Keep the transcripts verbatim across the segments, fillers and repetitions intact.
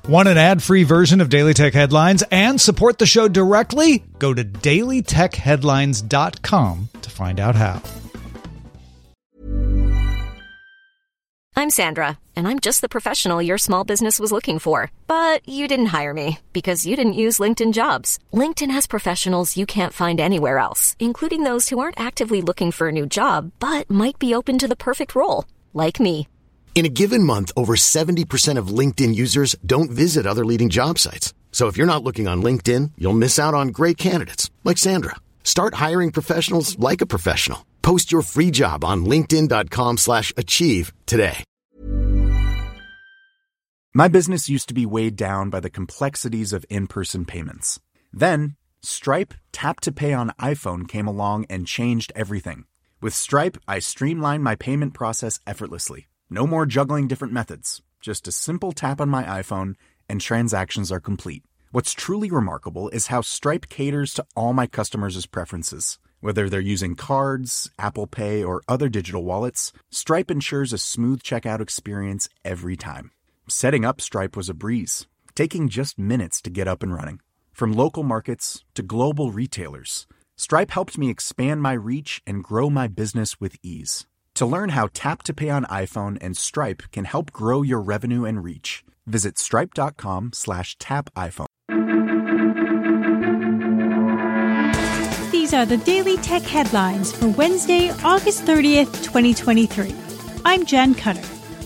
Want an ad-free version of Daily Tech Headlines and support the show directly? Go to daily tech headlines dot com to find out how. I'm Sandra, and I'm just the professional your small business was looking for. But you didn't hire me because you didn't use LinkedIn Jobs. LinkedIn has professionals you can't find anywhere else, including those who aren't actively looking for a new job, but might be open to the perfect role, like me. In a given month, over seventy percent of LinkedIn users don't visit other leading job sites. So if you're not looking on LinkedIn, you'll miss out on great candidates like Sandra. Start hiring professionals like a professional. Post your free job on linkedin dot com slash achieve today. My business used to be weighed down by the complexities of in-person payments. Then, Stripe Tap to Pay on iPhone came along and changed everything. With Stripe, I streamlined my payment process effortlessly. No more juggling different methods. Just a simple tap on my iPhone and transactions are complete. What's truly remarkable is how Stripe caters to all my customers' preferences. Whether they're using cards, Apple Pay, or other digital wallets, Stripe ensures a smooth checkout experience every time. Setting up Stripe was a breeze, taking just minutes to get up and running. From local markets to global retailers, Stripe helped me expand my reach and grow my business with ease. To learn how Tap to Pay on iPhone and Stripe can help grow your revenue and reach, visit stripe.com slash tap iPhone. These are the Daily Tech Headlines for Wednesday, August thirtieth, twenty twenty-three. I'm Jen Cutter.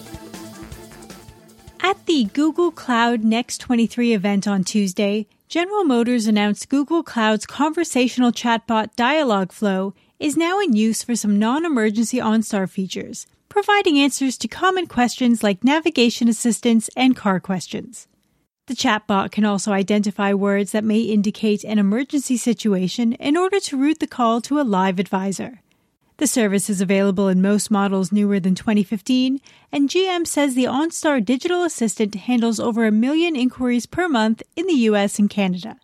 At the Google Cloud Next twenty-three event on Tuesday, General Motors announced Google Cloud's conversational chatbot Dialogflow is now in use for some non-emergency OnStar features, providing answers to common questions like navigation assistance and car questions. The chatbot can also identify words that may indicate an emergency situation in order to route the call to a live advisor. The service is available in most models newer than twenty fifteen, and G M says the OnStar digital assistant handles over a million inquiries per month in the U S and Canada.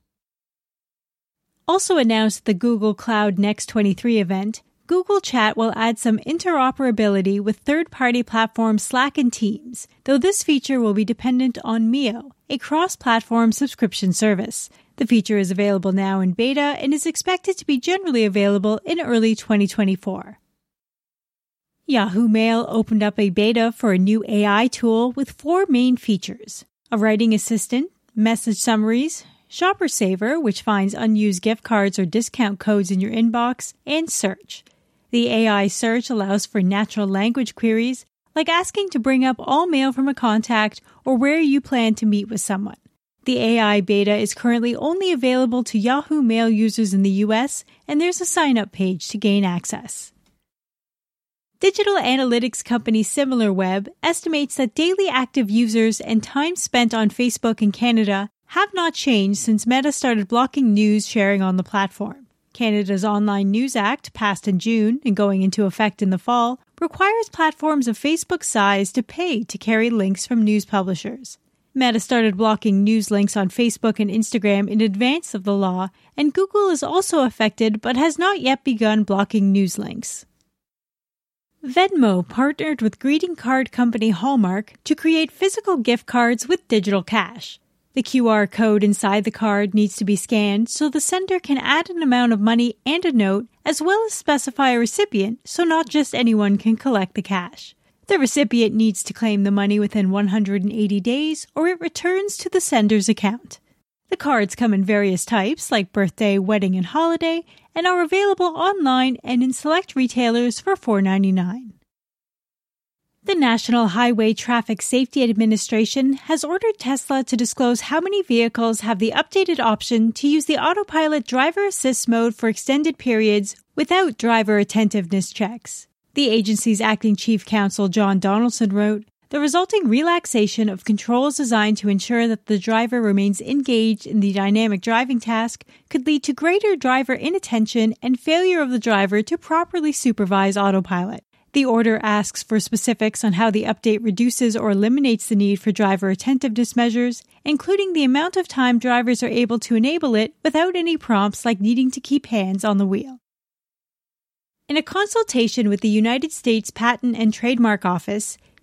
Also announced at the Google Cloud Next twenty-three event, Google Chat will add some interoperability with third-party platforms Slack and Teams, though this feature will be dependent on Mio, a cross-platform subscription service. The feature is available now in beta and is expected to be generally available in early twenty twenty-four. Yahoo Mail opened up a beta for a new A I tool with four main features: a writing assistant, message summaries, Shopper Saver, which finds unused gift cards or discount codes in your inbox, and Search. The A I search allows for natural language queries, like asking to bring up all mail from a contact or where you plan to meet with someone. The A I beta is currently only available to Yahoo Mail users in the U S, and there's a sign-up page to gain access. Digital analytics company SimilarWeb estimates that daily active users and time spent on Facebook in Canada have not changed since Meta started blocking news sharing on the platform. Canada's Online News Act, passed in June and going into effect in the fall, requires platforms of Facebook's size to pay to carry links from news publishers. Meta started blocking news links on Facebook and Instagram in advance of the law, and Google is also affected but has not yet begun blocking news links. Venmo partnered with greeting card company Hallmark to create physical gift cards with digital cash. The Q R code inside the card needs to be scanned so the sender can add an amount of money and a note, as well as specify a recipient so not just anyone can collect the cash. The recipient needs to claim the money within one hundred eighty days or it returns to the sender's account. The cards come in various types like birthday, wedding, and holiday and are available online and in select retailers for four dollars and ninety-nine cents. The National Highway Traffic Safety Administration has ordered Tesla to disclose how many vehicles have the updated option to use the autopilot driver assist mode for extended periods without driver attentiveness checks. The agency's acting chief counsel John Donaldson wrote, "The resulting relaxation of controls designed to ensure that the driver remains engaged in the dynamic driving task could lead to greater driver inattention and failure of the driver to properly supervise autopilot." The order asks for specifics on how the update reduces or eliminates the need for driver attentiveness measures, including the amount of time drivers are able to enable it without any prompts like needing to keep hands on the wheel. In a consultation with the United States Patent and Trademark Office,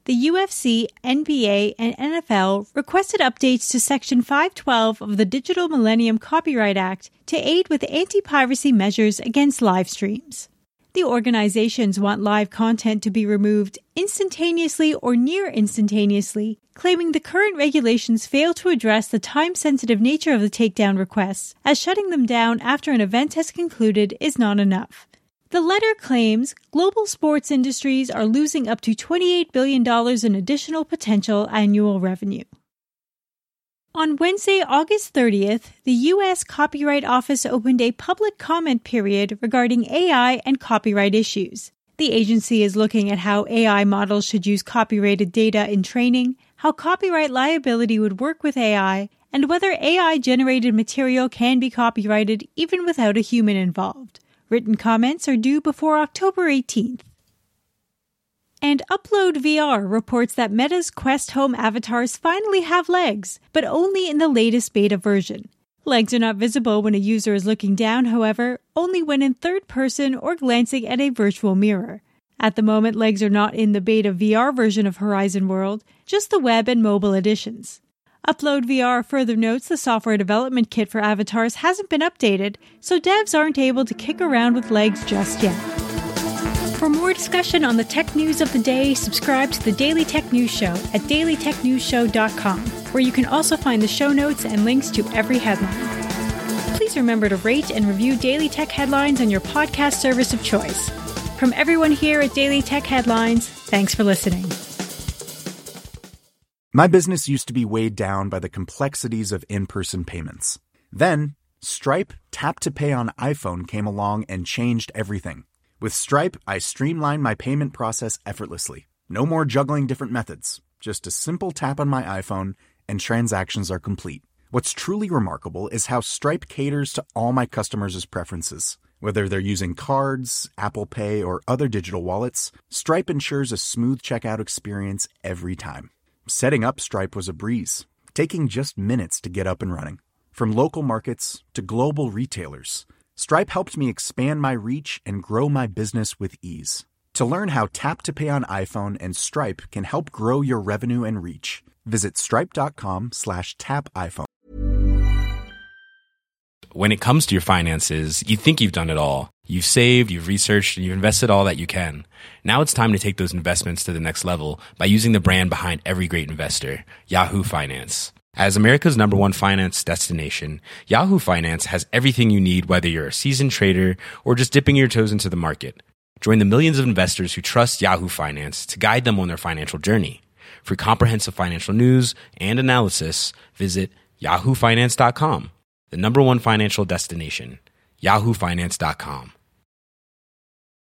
the U F C, N B A, and N F L requested updates to Section five twelve of the Digital Millennium Copyright Act to aid with anti-piracy measures against live streams. The organizations want live content to be removed instantaneously or near instantaneously, claiming the current regulations fail to address the time-sensitive nature of the takedown requests, as shutting them down after an event has concluded is not enough. The letter claims global sports industries are losing up to twenty-eight billion dollars in additional potential annual revenue. On Wednesday, August thirtieth, the U S Copyright Office opened a public comment period regarding A I and copyright issues. The agency is looking at how A I models should use copyrighted data in training, how copyright liability would work with A I, and whether A I-generated material can be copyrighted even without a human involved. Written comments are due before October eighteenth. And Upload V R reports that Meta's Quest Home avatars finally have legs, but only in the latest beta version. Legs are not visible when a user is looking down, however, only when in third person or glancing at a virtual mirror. At the moment, legs are not in the beta V R version of Horizon World, just the web and mobile editions. Upload V R further notes the software development kit for avatars hasn't been updated, so devs aren't able to kick around with legs just yet. For more discussion on the tech news of the day, subscribe to the Daily Tech News Show at daily tech news show dot com, where you can also find the show notes and links to every headline. Please remember to rate and review Daily Tech Headlines on your podcast service of choice. From everyone here at Daily Tech Headlines, thanks for listening. My business used to be weighed down by the complexities of in-person payments. Then, Stripe Tap to Pay on iPhone came along and changed everything. With Stripe, I streamlined my payment process effortlessly. No more juggling different methods. Just a simple tap on my iPhone, and transactions are complete. What's truly remarkable is how Stripe caters to all my customers' preferences. Whether they're using cards, Apple Pay, or other digital wallets, Stripe ensures a smooth checkout experience every time. Setting up Stripe was a breeze, taking just minutes to get up and running. From local markets to global retailers, Stripe helped me expand my reach and grow my business with ease. To learn how Tap to Pay on iPhone and Stripe can help grow your revenue and reach, visit stripe.com slash tap iPhone. When it comes to your finances, you think you've done it all. You've saved, you've researched, and you've invested all that you can. Now it's time to take those investments to the next level by using the brand behind every great investor, Yahoo Finance. As America's number one finance destination, Yahoo Finance has everything you need, whether you're a seasoned trader or just dipping your toes into the market. Join the millions of investors who trust Yahoo Finance to guide them on their financial journey. For comprehensive financial news and analysis, visit yahoo finance dot com, the number one financial destination, yahoo finance dot com.